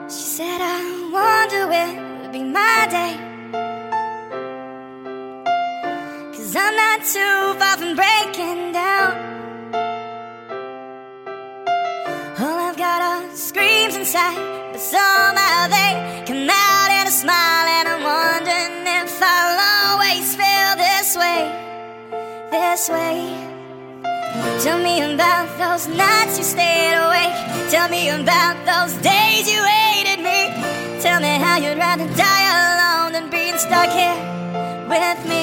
She said, I wonder when would be my day, 'cause I'm not too far from breaking down. All I've got are screams inside, but somehow they come out in a smile. And I'm wondering if I'll always feel this way, this way. Tell me about those nights you stayed awake. Tell me about those days you hated me. Tell me how you'd rather die alone than being stuck here with me.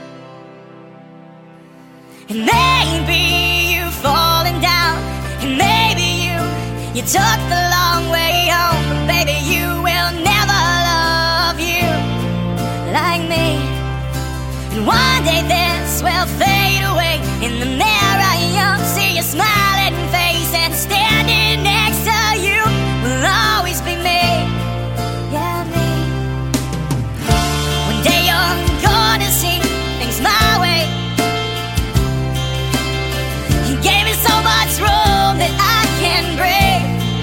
And maybe you've fallen down, and maybe you took the long way home. But baby, you will never love you like me. And one day this will fade away. In the mirror you'll see your smiling face, and standing next to you will always be me. Yeah, me. One day you're gonna see things my way. You gave me so much room that I can breathe.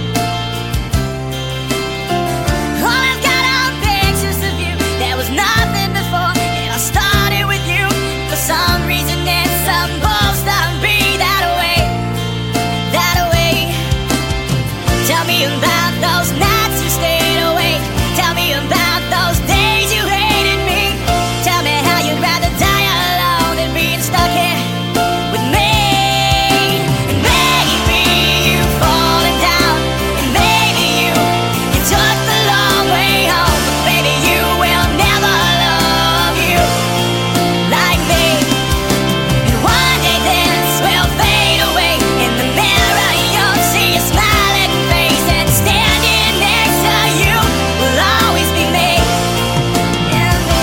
All I've got are pictures of you. There was nothing before, and I started with you. For some reason it's supposed to be that way, that way. Tell me about those nights you stayed awake. Tell me about those days you hated me. Tell me how you'd rather die alone than being stuck here with me. And maybe you've fallen down, and maybe you took the long way home. But baby, you will never love you like me. And one day this will fade away. In the mirror you'll see your smiling face, and standing next to you will always be me. Yeah, me.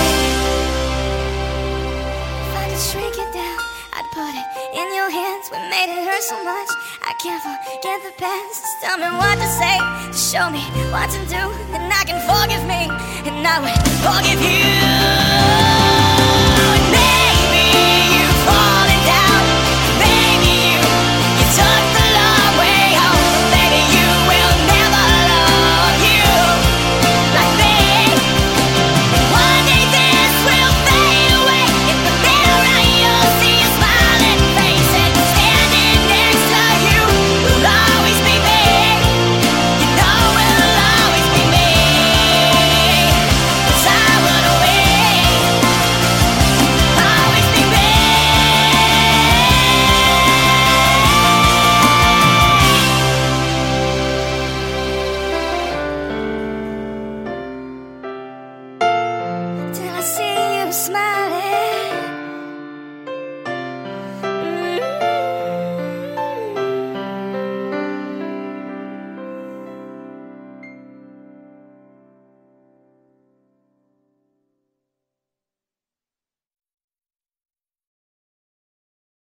If I could shrink it down, I'd put it in your hands. We made it hurt so much, I can't forget the past. Just tell me what to say, just show me what to do, then I can forgive me, and I will forgive you. And maybe you've fallen down, maybe you took the long way home. But baby, you will never love you like me. And one day this will fade away. In the mirror you'll see a smiling face, and standing next to you will always be me. You know it'll always be me, 'cause I run away. Always be me. Till I see you smile.